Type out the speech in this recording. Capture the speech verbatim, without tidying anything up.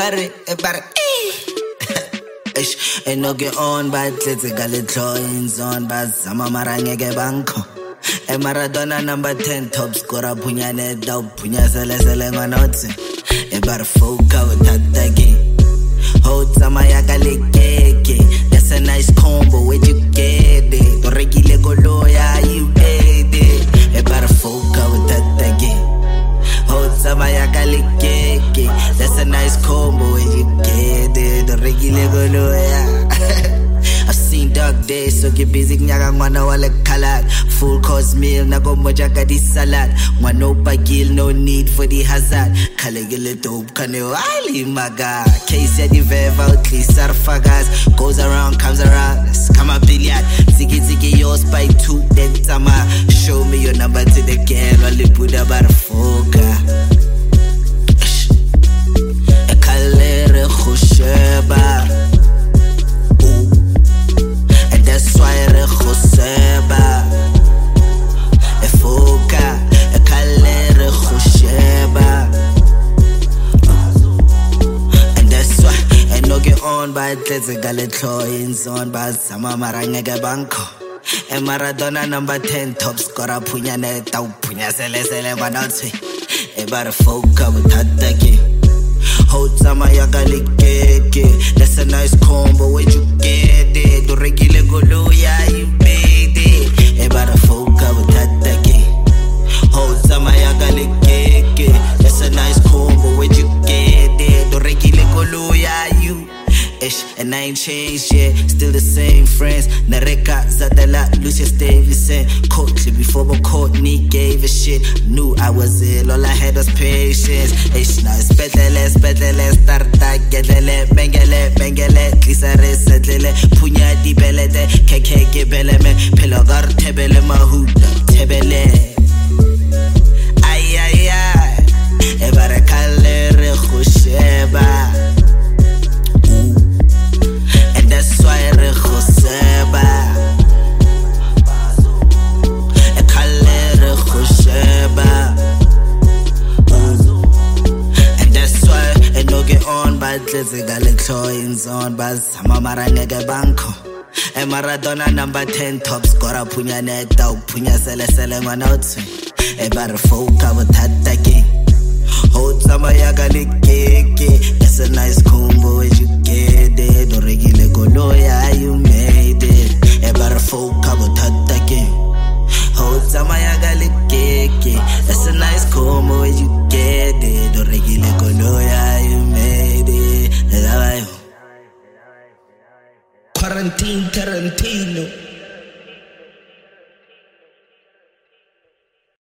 Ebare, ebare, Ish, and no get on, but let's get a joins on, but Zama Marangege Banco. A Maradona number ten, top scorer, Punyane, Dog, Punya Selesele Manote. Ebare Foka with that game. Hold Samayaka Leke. That's a nice combo, where'd you get it? Regular Goloya, you made it. Ebare Foka with that game. Hold Samayaka Leke. That's a nice combo, where'd you get it? The regular Goloya. I've seen dark days, so get busy, nyaga mwana wale kalad. Full course meal, nago moja gadi salad. Mwano bagil, no need for the hazard. Kalegele dope, kane wali maga. Case ya di vev out, sarfagas. Goes around, comes around, come a billiard. Ziggy ziggy, yours by two, then tama. Show me your number to the girl, wali buda barfoka. Ekalere khusheba. That's why re khoseba efoka ekalere khosheba. And that's why I no get on by let's gale cloins on by Sama Marangege Banco. E Maradona number ten top scorer Punyane tau Punya Selesele Manote. E bare foka with that game. Hold Sama Yagali Keke. That's a nice combo, where'd you get it? The regular Goloya, you made it. Ebara Foka with that game. Hold Sama Yagali Keke. That's a nice combo, where'd you get it? The regular Goloya, you ish. And I ain't changed yet, still the same friends. Nareka, Zadala, Lucius Davison. Coach before but Courtney gave a shit. Knew I was ill, all I had was patience. Ish, now it's better, less, better, less. Tarta, gedele, mengele, mengele. Kisare, sedele, punya di belete. Keke, gebele, me. Pelogar, tebele, mahuda, tebele. Ay, ay, ay. Ebara kalere, khusheba. That's why re khoseba e khalere khosheba. And that's why I no get on but let's gale cloins on but Sama Marangege Banco. E Maradona number ten top scorer Punyane tau Punya Selesele Manote. E bare foka with that game. Hold Sama Yagali Keke. That's a nice combo, where'd you get it? The regular Goloya, you made it. Ebara foka with that game. Hold Sama Yagali Keke. That's a nice combo, where'd you get it? The regular Goloya, you made it. Quarantine Tarantino.